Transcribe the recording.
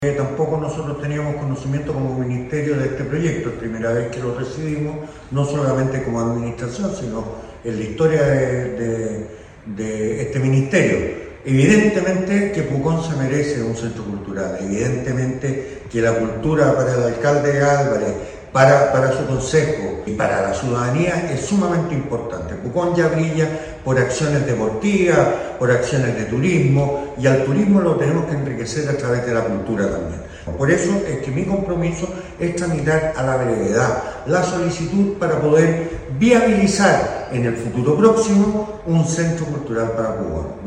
Tampoco nosotros teníamos conocimiento como ministerio de este proyecto, es primera vez que lo recibimos, no solamente como administración, sino en la historia de este ministerio. Evidentemente que Pucón se merece un centro cultural, evidentemente que la cultura para el alcalde Álvarez, para su consejo y para la ciudadanía es sumamente importante. Pucón ya brilla por acciones deportivas, por acciones de turismo, y al turismo lo tenemos que enriquecer a través de la cultura también. Por eso es que mi compromiso es tramitar a la brevedad la solicitud para poder viabilizar en el futuro próximo un centro cultural para Pucón.